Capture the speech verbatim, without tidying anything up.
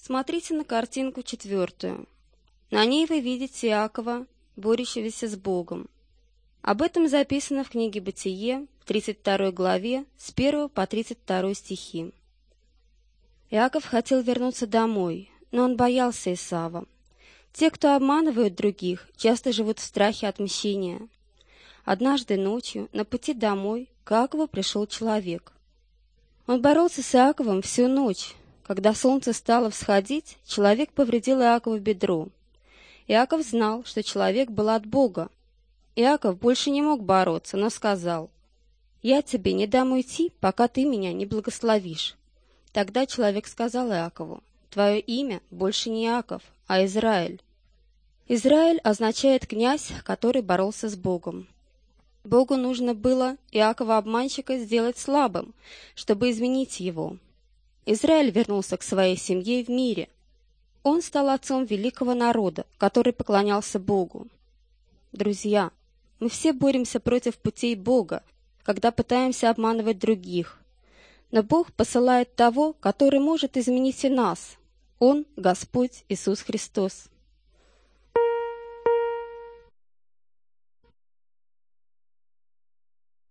Смотрите на картинку четвертую. На ней вы видите Иакова, борющегося с Богом. Об этом записано в книге «Бытие», в тридцать второй главе, с первого по тридцать второй стихи. Иаков хотел вернуться домой, но он боялся Исава. Те, кто обманывают других, часто живут в страхе отмщения. Однажды ночью на пути домой к Иакову пришел человек. Он боролся с Иаковом всю ночь. Когда солнце стало всходить, человек повредил Иакову бедро. Иаков знал, что человек был от Бога. Иаков больше не мог бороться, но сказал: «Я тебе не дам уйти, пока ты меня не благословишь». Тогда человек сказал Иакову: «Твое имя больше не Иаков, а Израиль». Израиль означает «князь, который боролся с Богом». Богу нужно было Иакова-обманщика сделать слабым, чтобы изменить его. Израиль вернулся к своей семье в мире. Он стал отцом великого народа, который поклонялся Богу. Друзья, мы все боремся против путей Бога, когда пытаемся обманывать других. Но Бог посылает того, который может изменить и нас. Он — Господь Иисус Христос.